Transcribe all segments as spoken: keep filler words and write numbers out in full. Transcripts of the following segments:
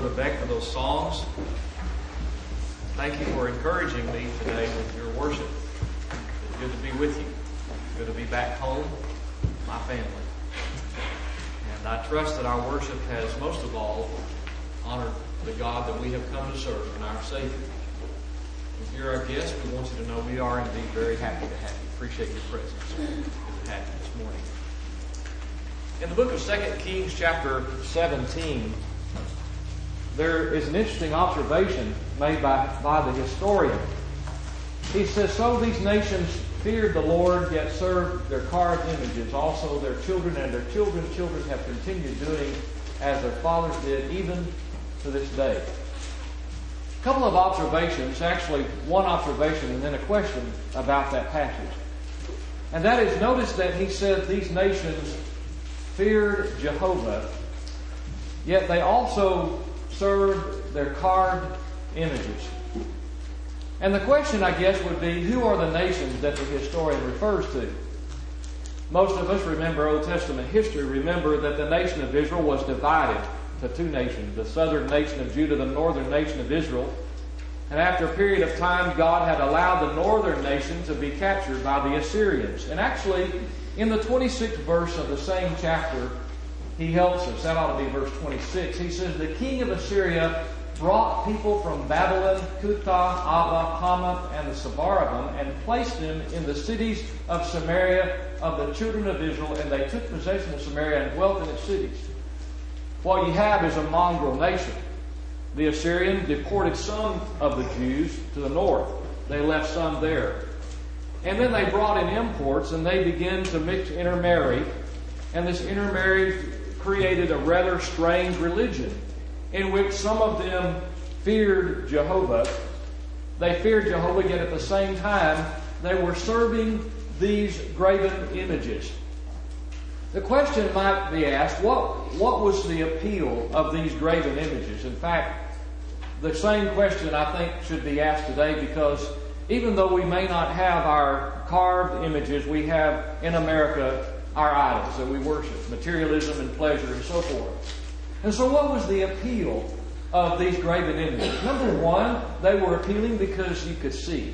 Brother Beck, for those songs. Thank you for encouraging me today with your worship. It's good to be with you. It's good to be back home, my family. And I trust that our worship has most of all honored the God that we have come to serve and our Savior. If you're our guest, we want you to know we are indeed very happy to have you. Appreciate your presence. Good to have you this morning. In the book of Second Kings chapter seventeen, there is an interesting observation made by, by the historian. He says, "So these nations feared the Lord, yet served their carved images. Also their children and their children's children have continued doing as their fathers did, even to this day." A couple of observations, actually one observation and then a question about that passage. And that is, notice that he said these nations feared Jehovah, yet they also served their carved images. And the question, I guess, would be, who are the nations that the historian refers to? Most of us remember Old Testament history, remember that the nation of Israel was divided to two nations, the southern nation of Judah, the northern nation of Israel. And after a period of time, God had allowed the northern nation to be captured by the Assyrians. And actually, in the twenty-sixth verse of the same chapter, he helps us. That ought to be verse twenty-six. He says, "The king of Assyria brought people from Babylon, Cutha, Ava, Hamath, and the Seborim, and placed them in the cities of Samaria of the children of Israel, and they took possession of Samaria and dwelt in its cities." What you have is a mongrel nation. The Assyrians deported some of the Jews to the north. They left some there. And then they brought in imports, and they began to mix, intermarry. And this intermarriage created a rather strange religion, in which some of them feared Jehovah. They feared Jehovah, yet at the same time, they were serving these graven images. The question might be asked, what, what was the appeal of these graven images? In fact, the same question I think should be asked today, because even though we may not have our carved images, we have in America our idols that we worship, materialism and pleasure and so forth. And so what was the appeal of these graven images? Number one, they were appealing because you could see.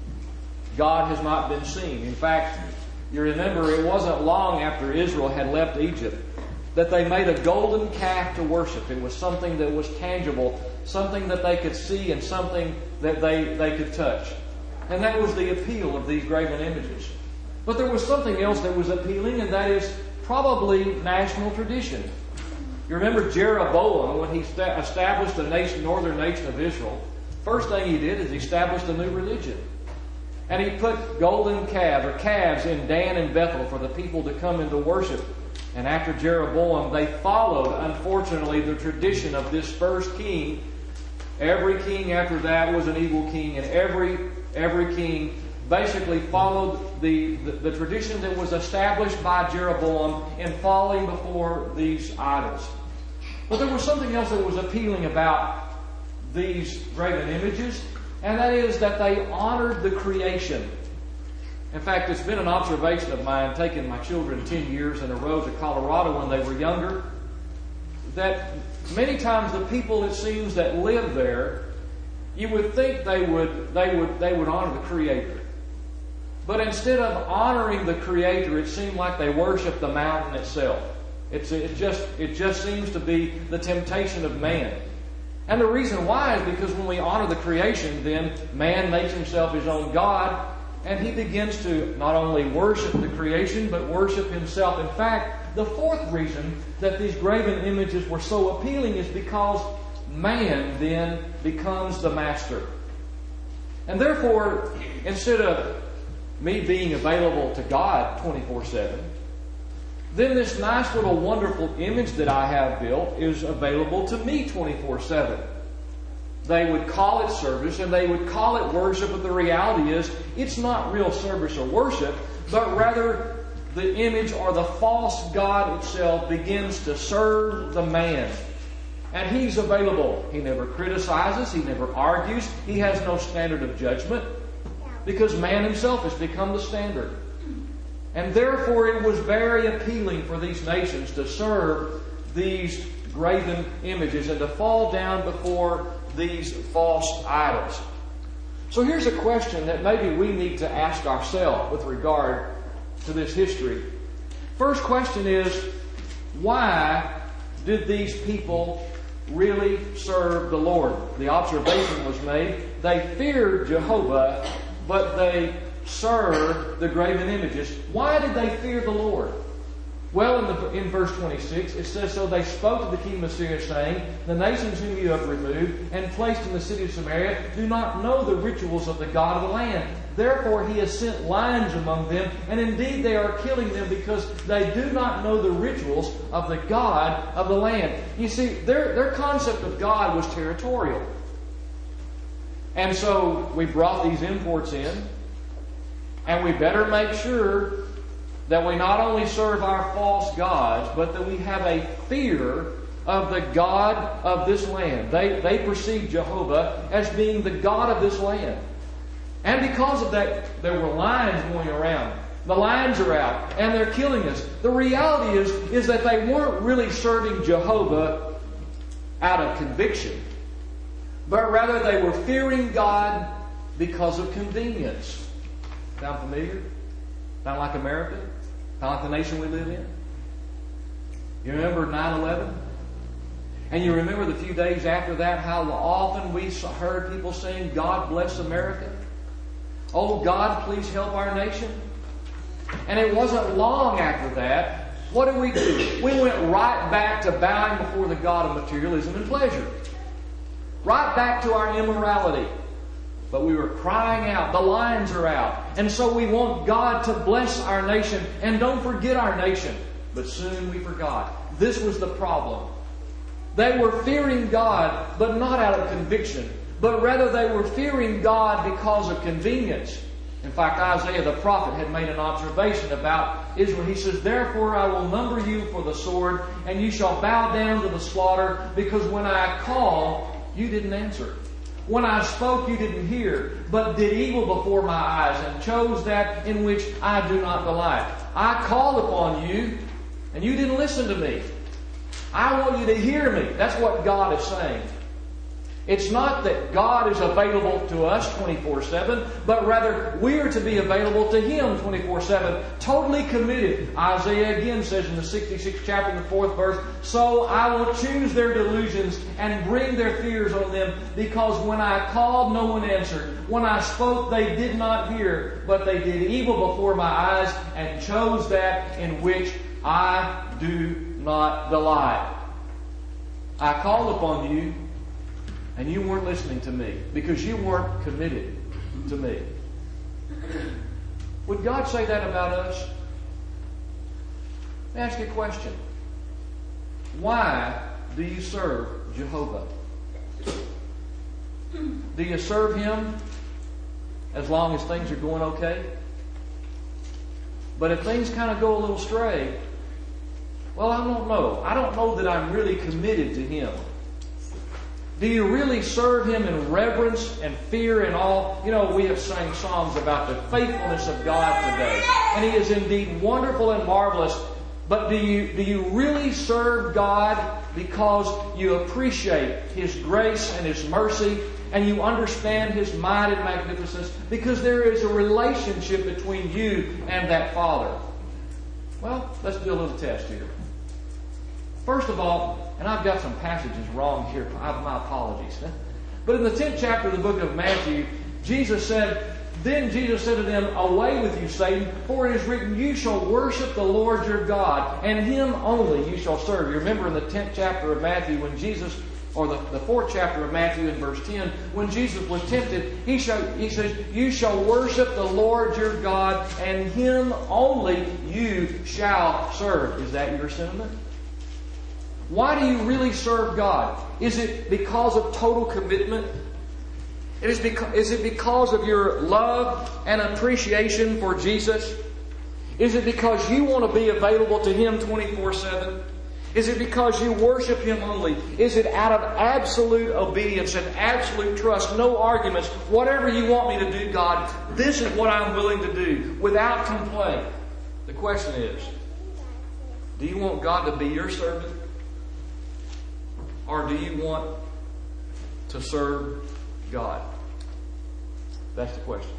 God has not been seen. In fact, you remember it wasn't long after Israel had left Egypt that they made a golden calf to worship. It was something that was tangible, something that they could see and something that they, they could touch. And that was the appeal of these graven images. But there was something else that was appealing, and that is probably national tradition. You remember Jeroboam, when he sta- established the nation, northern nation of Israel, first thing he did is he established a new religion. And he put golden calves or calves in Dan and Bethel for the people to come into worship. And after Jeroboam, they followed, unfortunately, the tradition of this first king. Every king after that was an evil king, and every every king basically followed the, the, the tradition that was established by Jeroboam in falling before these idols. But there was something else that was appealing about these graven images, and that is that they honored the creation. In fact, it's been an observation of mine, taking my children ten years in a row to Colorado when they were younger, that many times the people, it seems, that live there, you would think they would they would they would honor the Creator. But instead of honoring the Creator, it seemed like they worship the mountain itself. It's it just it just seems to be the temptation of man. And the reason why is because when we honor the creation, then man makes himself his own God, and he begins to not only worship the creation, but worship himself. In fact, the fourth reason that these graven images were so appealing is because man then becomes the master. And therefore, instead of me being available to God twenty-four seven, then this nice little wonderful image that I have built is available to me twenty-four seven. They would call it service and they would call it worship, but the reality is it's not real service or worship, but rather the image or the false god itself begins to serve the man. And he's available. He never criticizes. He never argues. He has no standard of judgment because man himself has become the standard. And therefore it was very appealing for these nations to serve these graven images and to fall down before these false idols. So here's a question that maybe we need to ask ourselves with regard to this history. First question is, why did these people really serve the Lord? The observation was made, they feared Jehovah, but they served the graven images. Why did they fear the Lord? Well, in, the, in verse twenty-six, it says, So they spoke to the king of Assyria, saying, The nations whom you have removed and placed in the city of Samaria do not know the rituals of the God of the land. Therefore he has sent lions among them, and indeed they are killing them because they do not know the rituals of the God of the land. You see, their, their concept of God was territorial. And so we brought these imports in, and we better make sure that we not only serve our false gods, but that we have a fear of the God of this land. They, they perceive Jehovah as being the God of this land. And because of that, there were lions going around. The lions are out, and they're killing us. The reality is, is that they weren't really serving Jehovah out of conviction, but rather they were fearing God because of convenience. Sound familiar? Sound like America? Sound like the nation we live in? You remember nine eleven? And you remember the few days after that, how often we heard people saying, God bless America? Oh, God, please help our nation. And it wasn't long after that, what did we do? We went right back to bowing before the God of materialism and pleasure. Right back to our immorality. But we were crying out, the lions are out. And so we want God to bless our nation. And don't forget our nation. But soon we forgot. This was the problem. They were fearing God, but not out of conviction. But rather they were fearing God because of convenience. In fact, Isaiah the prophet had made an observation about Israel. He says, Therefore I will number you for the sword, and you shall bow down to the slaughter, because when I called, you didn't answer. When I spoke, you didn't hear, but did evil before my eyes, and chose that in which I do not delight. I called upon you, and you didn't listen to me. I want you to hear me. That's what God is saying. It's not that God is available to us twenty-four seven, but rather we are to be available to Him twenty-four seven, totally committed. Isaiah again says in the sixty-sixth chapter, in the fourth verse, So I will choose their delusions and bring their fears on them, because when I called, no one answered. When I spoke, they did not hear, but they did evil before my eyes and chose that in which I do not delight. I called upon you, and you weren't listening to me because you weren't committed to me. Would God say that about us? Let me ask you a question. Why do you serve Jehovah? Do you serve Him as long as things are going okay? But if things kind of go a little stray, well, I don't know. I don't know that I'm really committed to Him. Do you really serve Him in reverence and fear and awe? You know, we have sang songs about the faithfulness of God today. And He is indeed wonderful and marvelous. But do you, do you really serve God because you appreciate His grace and His mercy, and you understand His might and magnificence? Because there is a relationship between you and that Father. Well, let's do a little test here. First of all, and I've got some passages wrong here, my apologies. But in the tenth chapter of the book of Matthew, Jesus said, Then Jesus said to them, Away with you, Satan, for it is written, You shall worship the Lord your God, and Him only you shall serve. You remember in the tenth chapter of Matthew when Jesus, or the, the fourth chapter of Matthew in verse ten, when Jesus was tempted, he, shall, he says, You shall worship the Lord your God, and Him only you shall serve. Is that your sentiment? Why do you really serve God? Is it because of total commitment? It is, because, is it because of your love and appreciation for Jesus? Is it because you want to be available to Him twenty-four seven? Is it because you worship Him only? Is it out of absolute obedience and absolute trust? No arguments. Whatever you want me to do, God, this is what I'm willing to do without complaint. The question is, do you want God to be your servant? or do you want to serve God? That's the question.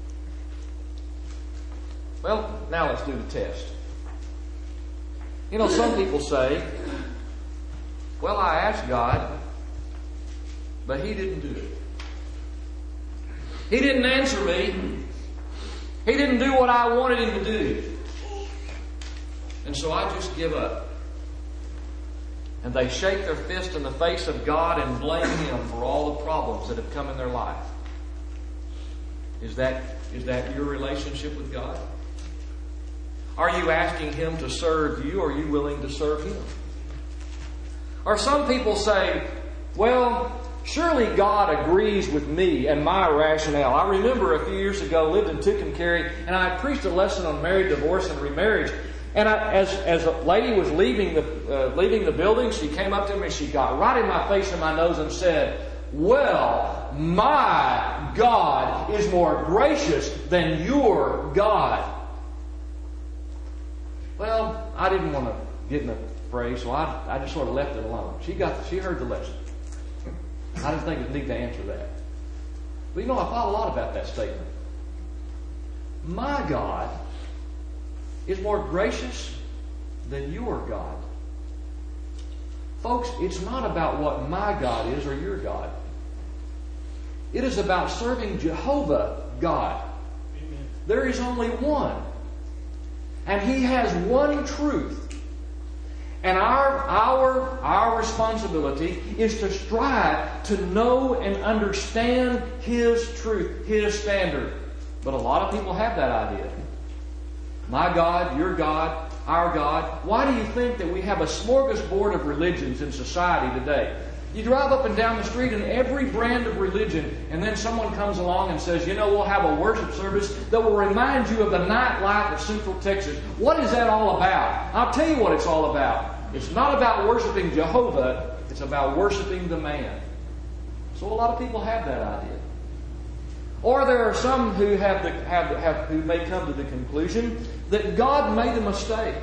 Well, now let's do the test. You know, some people say, well, I asked God, but He didn't do it. He didn't answer me. He didn't do what I wanted Him to do. And so I just give up. And they shake their fist in the face of God and blame Him for all the problems that have come in their life. Is that, is that your relationship with God? Are you asking Him to serve you, or are you willing to serve Him? Or some people say, well, surely God agrees with me and my rationale. I remember a few years ago, lived in Tucumcari, and I preached a lesson on married, divorce, and remarriage. And I, as, as a lady was leaving the, uh, leaving the building, she came up to me and she got right in my face and my nose and said, well, my God is more gracious than your God. Well, I didn't want to get in a fray, so I, I just sort of left it alone. She got, she heard the lesson. I didn't think it need to answer that. But you know, I thought a lot about that statement. My God is more gracious than your God. Folks, it's not about what my God is or your God. It is about serving Jehovah God. Amen. There is only one. And He has one truth. And our, our, our responsibility is to strive to know and understand His truth, His standard. But a lot of people have that idea. My God, your God, our God. Why do you think that we have a smorgasbord of religions in society today? You drive up and down the street and every brand of religion, and then someone comes along and says, you know, we'll have a worship service that will remind you of the nightlife of Central Texas. What is that all about? I'll tell you what it's all about. It's not about worshiping Jehovah. It's about worshiping the man. So a lot of people have that idea. Or there are some who have, the, have, have who may come to the conclusion that God made a mistake.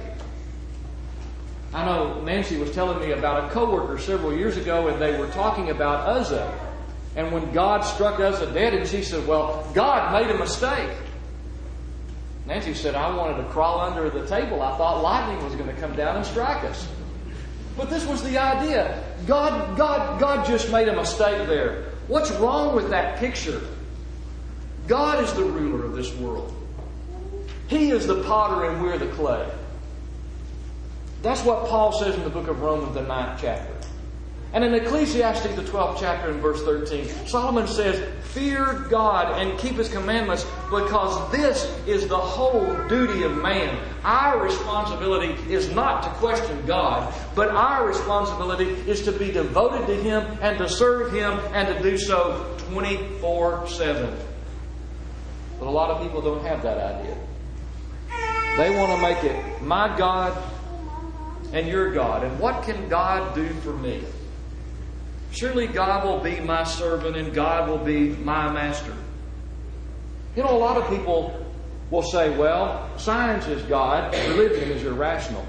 I know Nancy was telling me about a coworker several years ago, and they were talking about Uzzah. And when God struck Uzzah dead, and she said, well, God made a mistake. Nancy said, I wanted to crawl under the table. I thought lightning was going to come down and strike us. But this was the idea. God, God, God just made a mistake there. What's wrong with that picture? God is the ruler of this world. He is the potter and we're the clay. That's what Paul says in the book of Romans, the ninth chapter. And in Ecclesiastes, the twelfth chapter and verse thirteen, Solomon says, fear God and keep His commandments, because this is the whole duty of man. Our responsibility is not to question God, but our responsibility is to be devoted to Him and to serve Him and to do so twenty-four seven. But a lot of people don't have that idea. They want to make it my God and your God. And what can God do for me? Surely God will be my servant and God will be my master. You know, a lot of people will say, well, science is God, religion is irrational.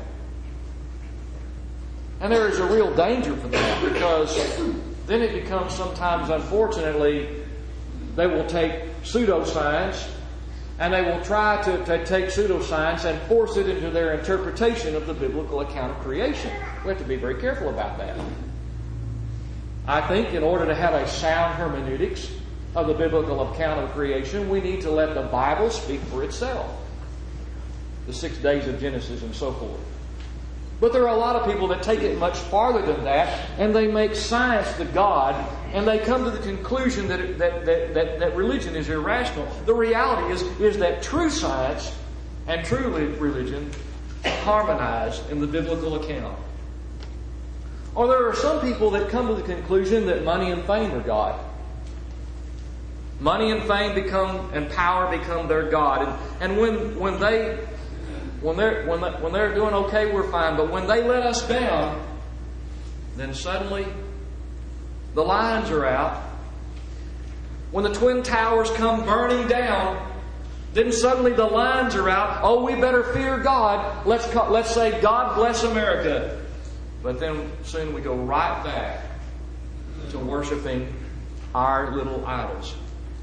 And there is a real danger for that, because then it becomes sometimes, unfortunately, they will take pseudoscience and they will try to, to take pseudoscience and force it into their interpretation of the biblical account of creation. We have to be very careful about that. I think in order to have a sound hermeneutics of the biblical account of creation, we need to let the Bible speak for itself. The six days of Genesis and so forth. But there are a lot of people that take it much farther than that, and they make science the God, and they come to the conclusion that, it, that, that, that, that religion is irrational. The reality is, is that true science and true religion harmonize in the biblical account. Or there are some people that come to the conclusion that money and fame are God. Money and fame become, and power become their God. And, and when, when they... When they're, when, they, when they're doing okay, we're fine. But when they let us down, then suddenly the lines are out. When the Twin Towers come burning down, then suddenly the lines are out. Oh, we better fear God. Let's, let's say, God bless America. But then soon we go right back to worshiping our little idols.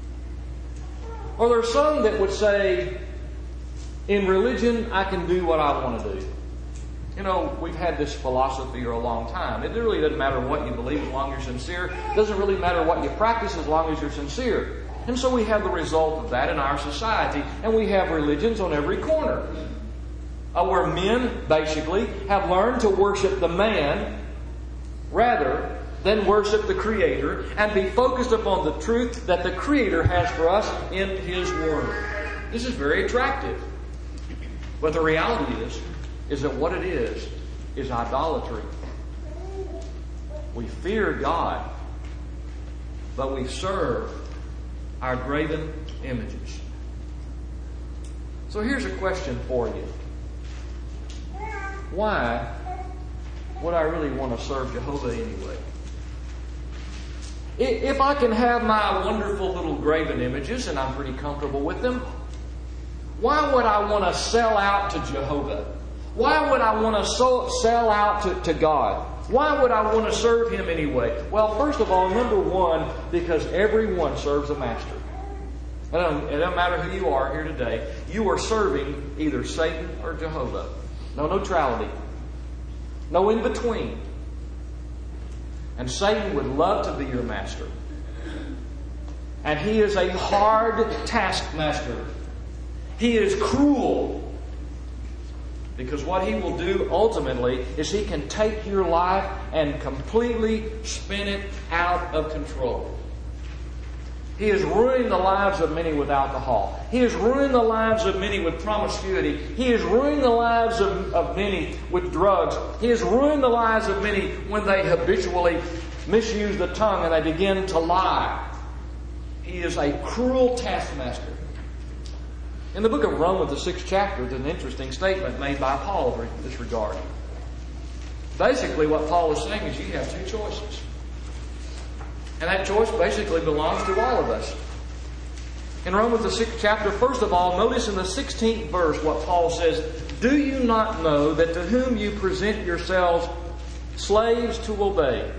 Or there's some that would say, in religion, I can do what I want to do. You know, we've had this philosophy for a long time. It really doesn't matter what you believe as long as you're sincere. It doesn't really matter what you practice as long as you're sincere. And so we have the result of that in our society. And we have religions on every corner. Uh, where men, basically, have learned to worship the man rather than worship the Creator and be focused upon the truth that the Creator has for us in His Word. This is very attractive. But the reality is, is that what it is, is idolatry. We fear God, but we serve our graven images. So here's a question for you. Why would I really want to serve Jehovah anyway? If I can have my wonderful little graven images and I'm pretty comfortable with them, why would I want to sell out to Jehovah? Why would I want to so, sell out to, to God? Why would I want to serve Him anyway? Well, first of all, number one, because everyone serves a master. It doesn't, it doesn't matter who you are here today. You are serving either Satan or Jehovah. No neutrality. No in between. And Satan would love to be your master. And he is a hard taskmaster. He is cruel. Because what he will do ultimately is he can take your life and completely spin it out of control. He has ruined the lives of many with alcohol. He has ruined the lives of many with promiscuity. He has ruined the lives of, of many with drugs. He has ruined the lives of many when they habitually misuse the tongue and they begin to lie. He is a cruel taskmaster. In the book of Romans, the sixth chapter, there's an interesting statement made by Paul in this regard. Basically, what Paul is saying is you have two choices. And that choice basically belongs to all of us. In Romans, the sixth chapter, first of all, notice in the sixteenth verse what Paul says, "Do you not know that to whom you present yourselves slaves to obey,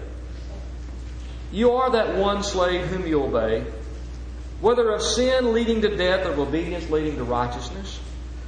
you are that one slave whom you obey, whether of sin leading to death or of obedience leading to righteousness?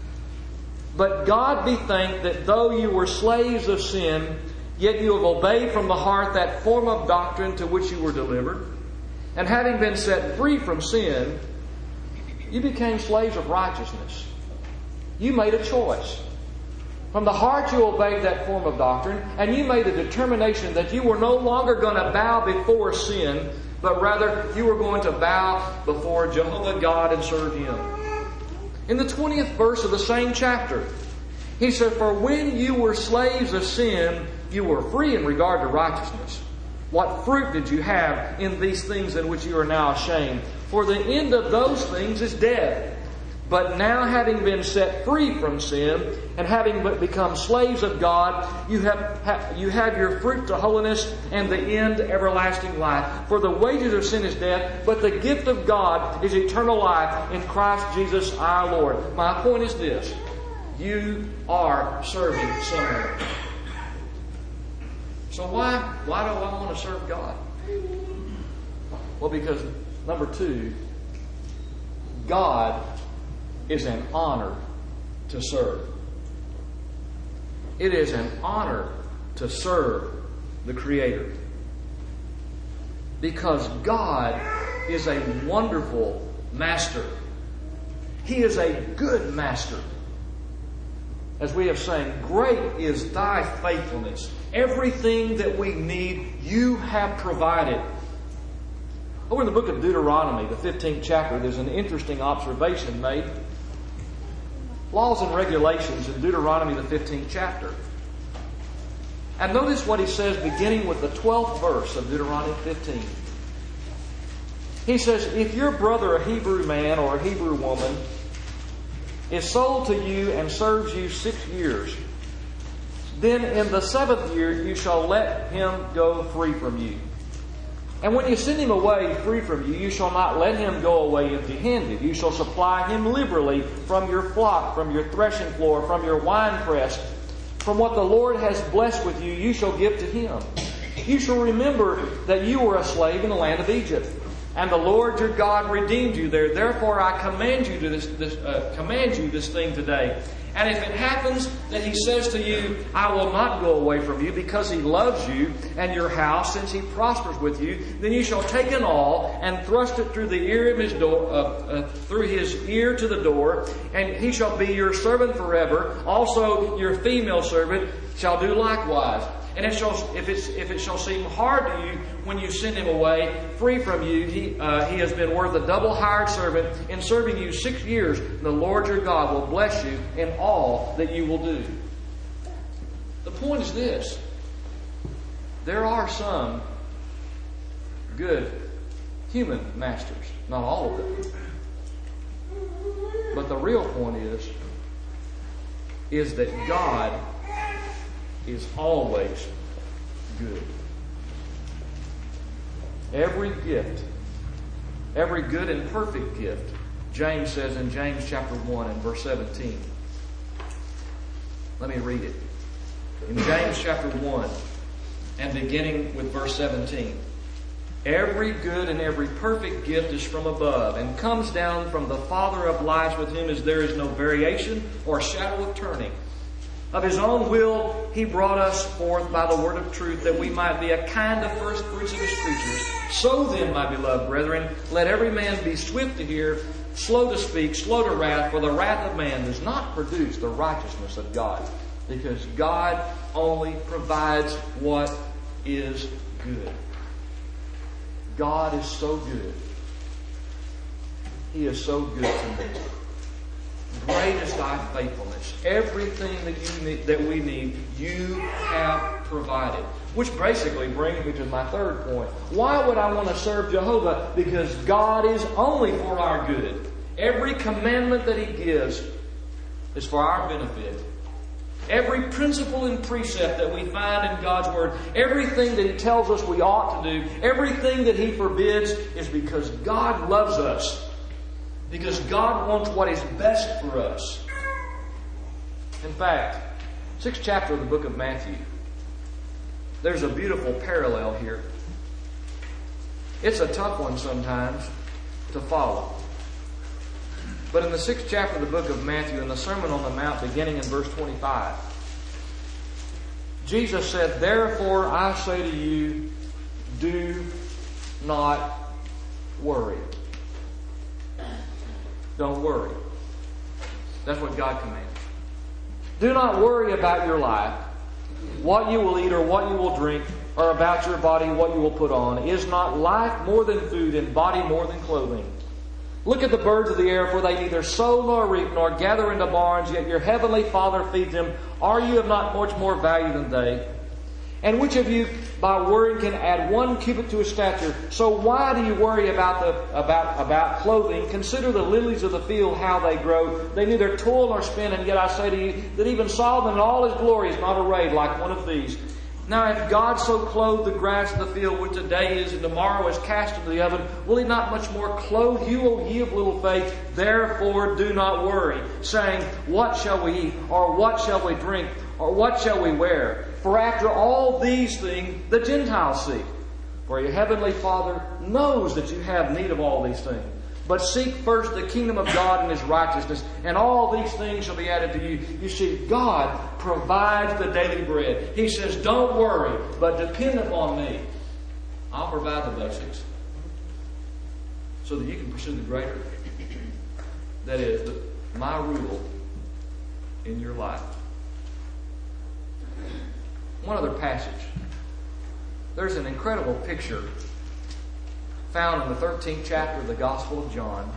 But God be thanked that though you were slaves of sin, yet you have obeyed from the heart that form of doctrine to which you were delivered. And having been set free from sin, you became slaves of righteousness." You made a choice. From the heart you obeyed that form of doctrine, and you made a determination that you were no longer going to bow before sin, but rather you were going to bow before Jehovah God and serve Him. In the twentieth verse of the same chapter, he said, "For when you were slaves of sin, you were free in regard to righteousness. What fruit did you have in these things in which you are now ashamed? For the end of those things is death. But now having been set free from sin and having become slaves of God, you have, you have your fruit to holiness and the end everlasting life. For the wages of sin is death, but the gift of God is eternal life in Christ Jesus our Lord." My point is this. You are serving someone. So why, why do I want to serve God? Well, because number two, God is an honor to serve. It is an honor to serve the Creator. Because God is a wonderful master. He is a good master. As we have sang, "Great is thy faithfulness. Everything that we need, you have provided." Over in the book of Deuteronomy, the fifteenth chapter, there's an interesting observation made. Laws and regulations in Deuteronomy, the fifteenth chapter. And notice what he says beginning with the twelfth verse of Deuteronomy fifteen. He says, "If your brother, a Hebrew man or a Hebrew woman, is sold to you and serves you six years, then in the seventh year you shall let him go free from you. And when you send him away free from you, you shall not let him go away empty-handed. You shall supply him liberally from your flock, from your threshing floor, from your winepress, From what the Lord has blessed with you, you shall give to him. You shall remember that you were a slave in the land of Egypt, and the Lord your God redeemed you there. Therefore I command you to this, this uh, command you this thing today. And if it happens that he says to you, I will not go away from you, because he loves you and your house, since he prospers with you, then you shall take an awl and thrust it through the ear of his door, uh, uh, through his ear to the door, and he shall be your servant forever. Also your female servant shall do likewise. And it shall, if, it's, if it shall seem hard to you when you send him away, free from you, he, uh, he has been worth a double hired servant in serving you six years. And the Lord your God will bless you in all that you will do. The point is this. There are some good human masters. Not all of them. But the real point is, is that God is always good. Every gift, every good and perfect gift, James says in James chapter one and verse seventeen. Let me read it. In James chapter one and beginning with verse seventeen. Every good and every perfect gift is from above and comes down from the Father of lights, with whom is there is no variation or shadow of turning. Of his own will, he brought us forth by the word of truth, that we might be a kind of first fruits of his creatures. So then, my beloved brethren, let every man be swift to hear, slow to speak, slow to wrath, for the wrath of man does not produce the righteousness of God. Because God only provides what is good. God is so good. He is so good to me. Great is thy faithfulness. Everything that you need, that we need, you have provided. Which basically brings me to my third point. Why would I want to serve Jehovah? Because God is only for our good. Every commandment that He gives is for our benefit. Every principle and precept that we find in God's Word, everything that He tells us we ought to do, everything that He forbids, is because God loves us. Because God wants what is best for us. In fact, sixth chapter of the book of Matthew, there's a beautiful parallel here. It's a tough one sometimes to follow. But in the sixth chapter of the book of Matthew, in the Sermon on the Mount, beginning in verse twenty-five, Jesus said, "Therefore I say to you, do not worry." Don't worry. That's what God commands. Do not worry about your life, what you will eat or what you will drink, or about your body, what you will put on. Is not life more than food, and body more than clothing? Look at the birds of the air, for they neither sow nor reap nor gather into barns, yet your heavenly Father feeds them. Are you of not much more value than they? And which of you, by worrying, can add one cubit to his stature? So why do you worry about the about about clothing? Consider the lilies of the field, how they grow. They neither toil nor spin, and yet I say to you that even Solomon in all his glory is not arrayed like one of these. Now if God so clothed the grass of the field, which today is and tomorrow is cast into the oven, will He not much more clothe you, O ye of little faith? Therefore do not worry, saying, what shall we eat? Or what shall we drink? Or what shall we wear? For after all these things the Gentiles seek. For your heavenly Father knows that you have need of all these things. But seek first the kingdom of God and His righteousness, and all these things shall be added to you. You see, God provides the daily bread. He says, don't worry, but depend upon me. I'll provide the basics so that you can pursue the greater. That is, the, my rule in your life. One other passage. There's an incredible picture found in the thirteenth chapter of the Gospel of John.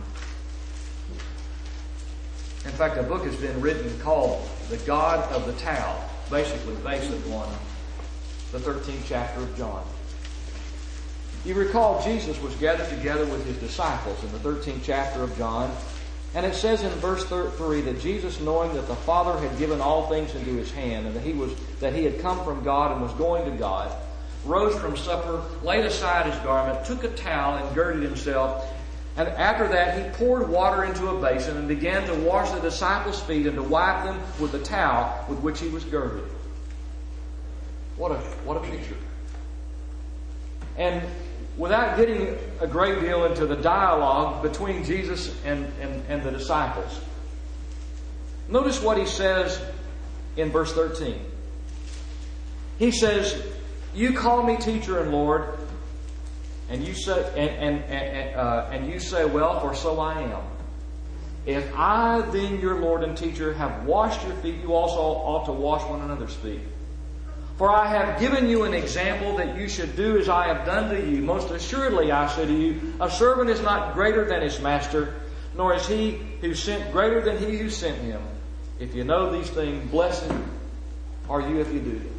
In fact, a book has been written called The God of the Tao, basically based upon the thirteenth chapter of John. You recall Jesus was gathered together with His disciples in the thirteenth chapter of John. And it says in verse three that Jesus, knowing that the Father had given all things into His hand, and that He was that He had come from God and was going to God, rose from supper, laid aside His garment, took a towel and girded Himself. And after that, he poured water into a basin and began to wash the disciples' feet and to wipe them with the towel with which he was girded. What a, what a picture. And without getting a great deal into the dialogue between Jesus and, and, and the disciples, notice what he says in verse thirteen. He says, "You call me teacher and Lord, and you say, and, and, and, uh, and you say, well, for so I am. If I, then your Lord and teacher, have washed your feet, you also ought to wash one another's feet. For I have given you an example that you should do as I have done to you. Most assuredly, I say to you, a servant is not greater than his master, nor is he who sent greater than he who sent him. If you know these things, blessed are you if you do them."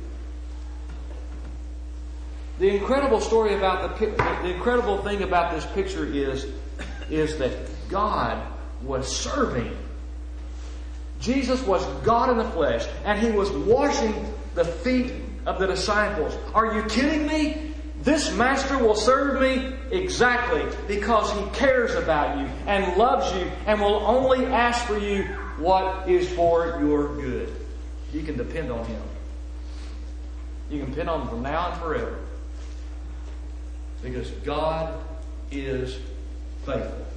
The incredible story about the the incredible thing about this picture is, is that God was serving. Jesus was God in the flesh, and he was washing the feet of the disciples. Are you kidding me? This master will serve me? Exactly, because he cares about you and loves you and will only ask for you what is for your good. You can depend on him. You can depend on him from now and forever. Because God is faithful.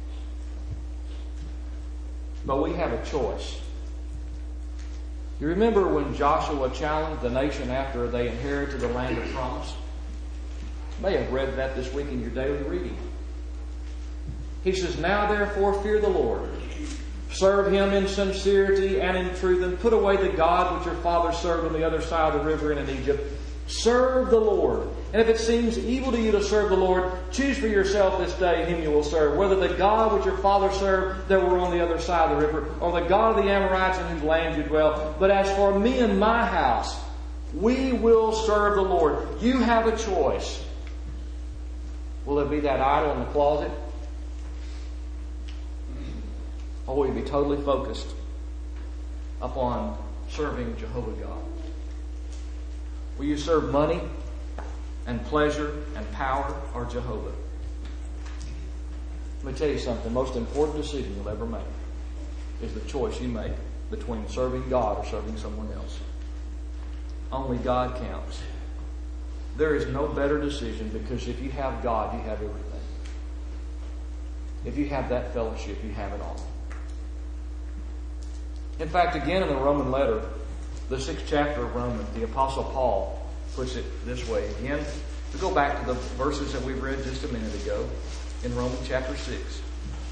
But we have a choice. You remember when Joshua challenged the nation after they inherited the land of promise? You may have read that this week in your daily reading. He says, "Now therefore fear the Lord. Serve him in sincerity and in truth, and put away the God which your fathers served on the other side of the river and in Egypt. Serve the Lord. And if it seems evil to you to serve the Lord, choose for yourself this day whom you will serve, whether the God which your fathers served that were on the other side of the river, or the God of the Amorites in whose land you dwell. But as for me and my house, we will serve the Lord." You have a choice. Will it be that idol in the closet? Or will you be totally focused upon serving Jehovah God? Will you serve money and pleasure and power or Jehovah? Let me tell you something. The most important decision you'll ever make is the choice you make between serving God or serving someone else. Only God counts. There is no better decision, because if you have God, you have everything. If you have that fellowship, you have it all. In fact, again in the Roman letter, the sixth chapter of Romans, the Apostle Paul puts it this way. Again, to go back to the verses that we read just a minute ago in Romans chapter six.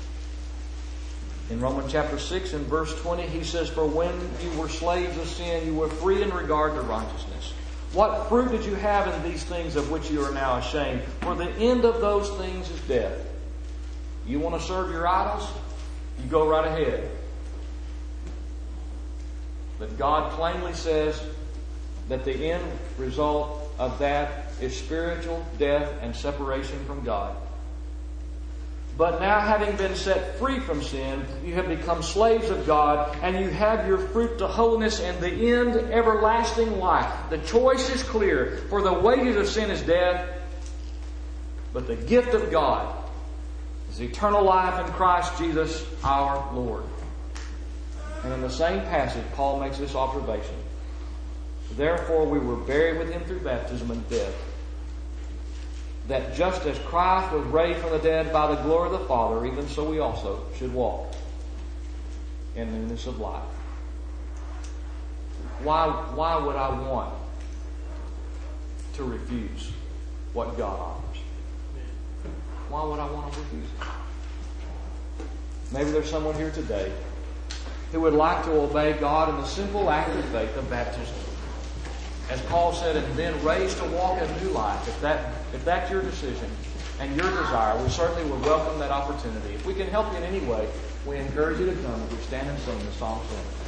In Romans chapter six and verse twenty, he says, "For when you were slaves of sin, you were free in regard to righteousness. What fruit did you have in these things of which you are now ashamed? For the end of those things is death." You want to serve your idols? You go right ahead. But God plainly says that the end result of that is spiritual death and separation from God. But now, having been set free from sin, you have become slaves of God, and you have your fruit to holiness, and the end everlasting life. The choice is clear, for the wages of sin is death, but the gift of God is eternal life in Christ Jesus our Lord. And in the same passage, Paul makes this observation. "Therefore we were buried with him through baptism into death, that just as Christ was raised from the dead by the glory of the Father, even so we also should walk in newness of life." Why, why would I want to refuse what God offers? Why would I want to refuse it? Maybe there's someone here today who would like to obey God in the simple act of faith of baptism. As Paul said, and then raised to walk a new life. If that, if that's your decision and your desire, we certainly would welcome that opportunity. If we can help you in any way, we encourage you to come as we stand and sing the song.